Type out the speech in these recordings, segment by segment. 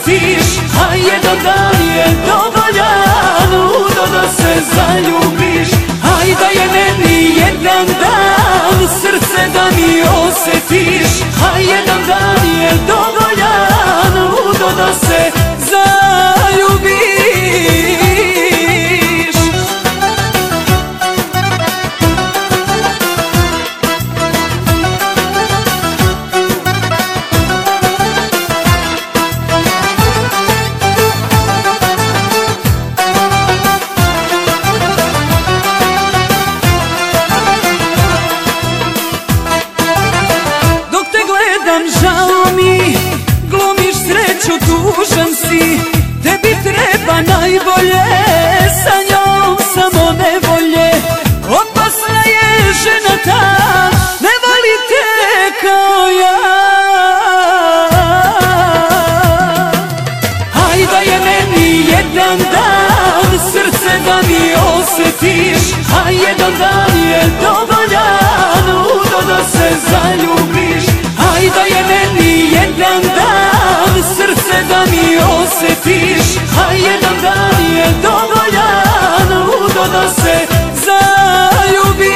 osjetiš, a jedan dan je dovoljan ludo da se zaljubiš. Aj da je meni jedan dan srce da mi osjetiš, a jedan dan je dovoljan ludo da se zaljubiš. Žao mi, glumiš sreću, tužan si, tebi treba najbolje, sa njom samo nevolje. Opasna je žena ta, ne voli te kao ja. Aj da je meni jedan dan srce da mi osjetiš, a jedan dan je dovoljan ludo da se zaljubiš. Aj da je meni jedan dan srce da mi osjetiš, a jedan dan je dovoljan ludo da se zaljubiš.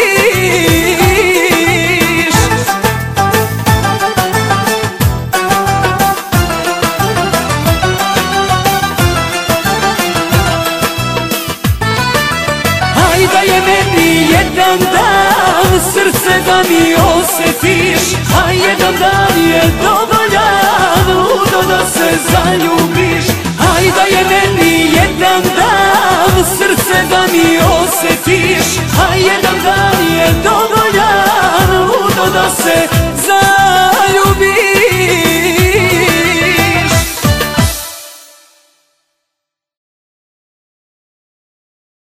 Aj da je meni jedan dan srce da mi osjetiš, a jedan dan je dovoljan ludo da se zaljubiš. Aj da je meni jedan dan srce da mi osjetiš, a jedan dan je dovoljan ludo da se